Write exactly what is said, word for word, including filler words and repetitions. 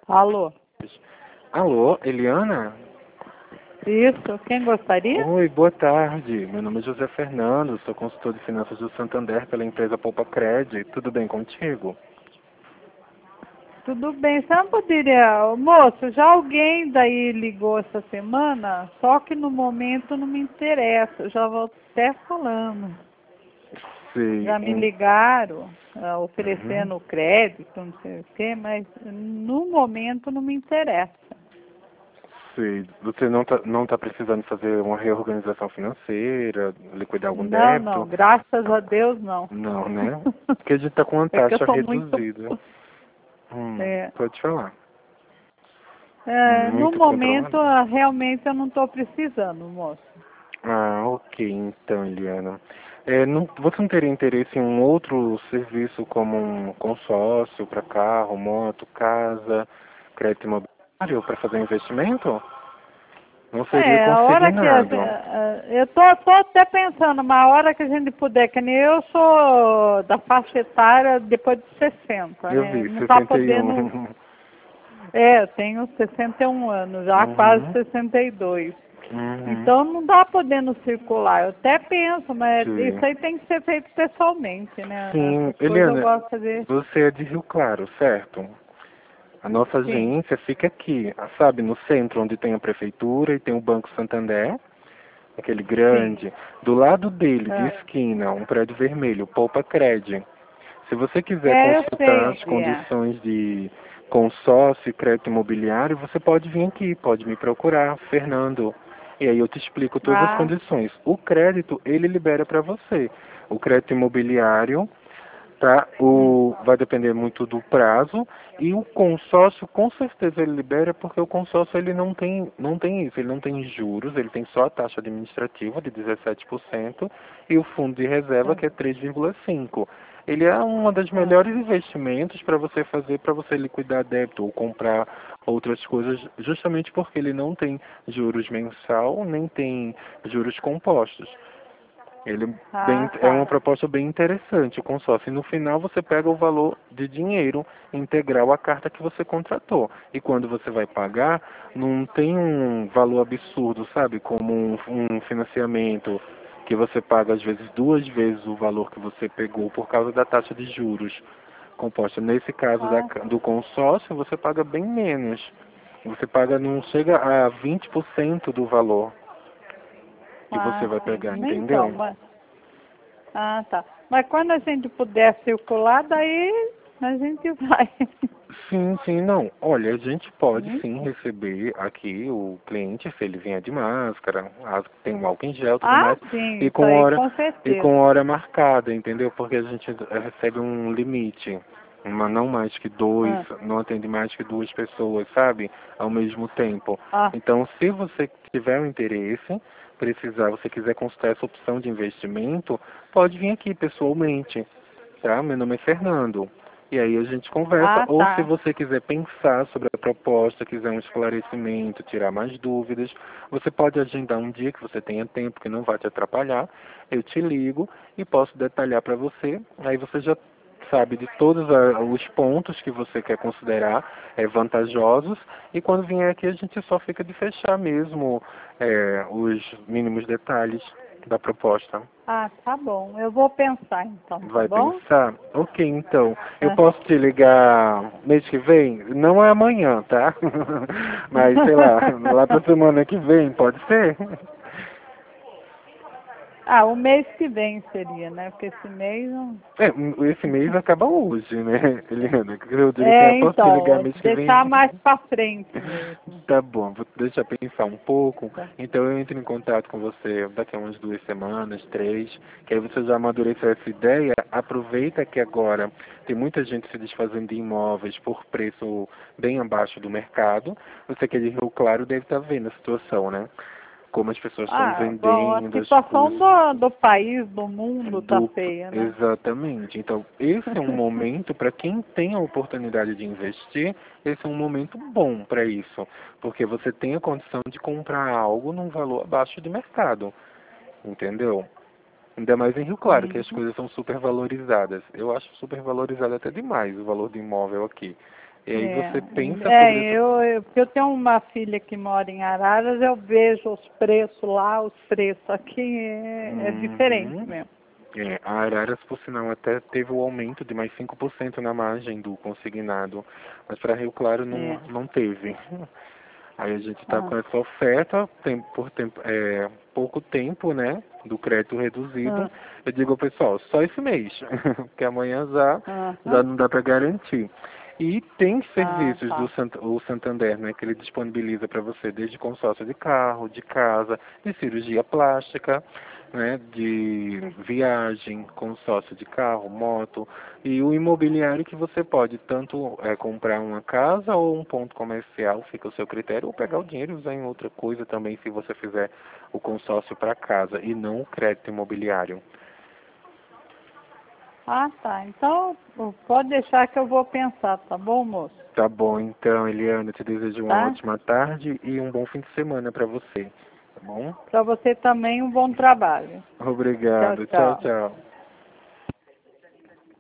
Alô? Alô, Eliana? Isso, quem gostaria? Oi, boa tarde. Meu nome é José Fernando, sou consultor de finanças do Santander pela empresa Poupa Cred. Tudo bem contigo? Tudo bem, você não poderia... Ô, moço, já alguém daí ligou essa semana, só que no momento não me interessa, eu já vou até falando. Sei. Já me Hum, ligaram, ah, uhum, oferecendo crédito, não sei o quê, mas no momento não me interessa. sei. Você não tá, não tá precisando fazer uma reorganização financeira, liquidar algum Não, não, débito? graças a Deus não. Não, né? Porque a gente tá com uma É que eu taxa sou muito... reduzida. Hum, É, pode falar. é, no Muito momento, controlado? ah, realmente eu não estou precisando, moço. Ah, ok, então, Eliana. É, não, você não teria interesse em um outro serviço como um consórcio para carro, moto, casa, crédito imobiliário para fazer investimento? Não seria É, a hora que a, consignado. a- eu tô, tô até pensando, mas a hora que a gente puder, que nem eu sou da faixa etária depois de sessenta, Eu né? vi, Não tá sessenta e podendo. um. É, eu tenho sessenta e um anos, já quase Uhum, sessenta e dois. uhum, Então não tá podendo circular. Eu até penso, mas sim. isso aí tem que ser feito pessoalmente, né? Sim, Essas coisas eu Eliana, gosto de fazer. você é de Rio Claro, certo? A nossa Sim. agência fica aqui, sabe, no centro onde tem a prefeitura e tem o Banco Santander. Aquele Sim. grande, do lado dele, de Ah. esquina, um prédio vermelho, Poupa Cred. Se você quiser É, eu sei consultar as onde é. condições de consórcio e crédito imobiliário, você pode vir aqui, pode me procurar, Fernando. E aí eu te explico todas as Ah, condições. O crédito, ele libera para você. O crédito imobiliário, tá? hum. O, vai depender muito do prazo e o consórcio com certeza ele libera porque o consórcio ele não tem, não tem isso, ele não tem juros, ele tem só a taxa administrativa de dezessete por cento e o fundo de reserva Ah, que é três vírgula cinco por cento. Ele é uma das ah. melhores investimentos para você fazer, para você liquidar débito ou comprar outras coisas, justamente porque ele não tem juros mensal, nem tem juros compostos. Ele bem, Ah, é uma tá. proposta bem interessante, o consórcio. E no final você pega o valor de dinheiro integral à carta que você contratou. E quando você vai pagar, não tem um valor absurdo, sabe? Como um, um financiamento que você paga às vezes duas vezes o valor que você pegou por causa da taxa de juros composta. Nesse caso da, Ah, do consórcio, você paga bem menos. Você paga, não chega a vinte por cento do valor que você ah, vai sim. pegar, Então, entendeu? mas... Ah, tá. Mas quando a gente puder circular, daí a gente vai. Sim, sim, não. Olha, a gente pode Hum? sim receber aqui o cliente, se ele vier de máscara, as- tem um álcool em gel e tudo Ah, mais, sim, e isso com aí hora, com e certeza. com hora marcada, entendeu? Porque a gente eh, recebe um limite, uma, não mais que dois, Ah, não atende mais que duas pessoas, sabe? Ao mesmo tempo. ah, Então, se você tiver um interesse, precisar, você quiser consultar essa opção de investimento, pode vir aqui pessoalmente, tá? Meu nome é Fernando. E aí a gente conversa, ah, ou se tá. você quiser pensar sobre a proposta, quiser um esclarecimento, tirar mais dúvidas, você pode agendar um dia que você tenha tempo, que não vai te atrapalhar, eu te ligo e posso detalhar para você, aí você já sabe de todos a- os pontos que você quer considerar é, vantajosos, e quando vier aqui a gente só fica de fechar mesmo é, os mínimos detalhes da proposta. Ah, tá bom. Eu vou pensar então, tá Vai bom? pensar? Ok, então. Eu Ah. posso te ligar mês que vem? Não é amanhã, tá? Mas sei lá, lá pra semana que vem, pode ser? Ah, o mês que vem seria, né? Porque esse mês não. É, esse mês acaba hoje, né, Eliana? Eu digo assim, eu É, posso te ligar então, mês que vem? deixar mais pra frente mesmo. Tá bom, vou deixar pensar um pouco. Tá. Então eu entro em contato com você daqui a umas duas semanas, três, que aí você já amadureceu essa ideia. Aproveita que agora tem muita gente se desfazendo de imóveis por preço bem abaixo do mercado. Você que é de Rio Claro deve estar vendo a situação, né? Como as pessoas estão Ah, bom, a vendendo as situação coisas. do, do país, do mundo tá Do, feia, né? exatamente. Então, esse é um momento para quem tem a oportunidade de investir, esse é um momento bom para isso, porque você tem a condição de comprar algo num valor abaixo de mercado, entendeu? Ainda mais em Rio Claro, que as Uhum. coisas são super valorizadas. Eu acho super valorizado até demais o valor do imóvel aqui. E aí É, você pensa é sobre isso. eu, eu, porque eu tenho uma filha que mora em Araras, eu vejo os preços lá, os preços aqui é, é diferente Uhum. mesmo. É, a Araras, por sinal, até teve o aumento de mais cinco por cento na margem do consignado, mas para Rio Claro não, É. não teve. Aí a gente está Ah, com essa oferta tem, por tempo, é, pouco tempo, né, do crédito reduzido. ah, Eu digo ao pessoal, só esse mês, porque amanhã já, ah, já ah, não dá para garantir. E tem ah, serviços do tá. Sant o Santander, né, que ele disponibiliza para você, desde consórcio de carro, de casa, de cirurgia plástica, né, de viagem, consórcio de carro, moto, e o imobiliário que você pode tanto é, comprar uma casa ou um ponto comercial, fica o seu critério, ou pegar o dinheiro e usar em outra coisa também, se você fizer o consórcio para casa e não o crédito imobiliário. Ah, tá. Então, pode deixar que eu vou pensar, tá bom, moço? Tá bom, então, Eliana, eu te desejo uma Tá? ótima tarde e um bom fim de semana para você, tá bom? Para você também um bom trabalho. Tchau, Obrigado, tchau, tchau. tchau.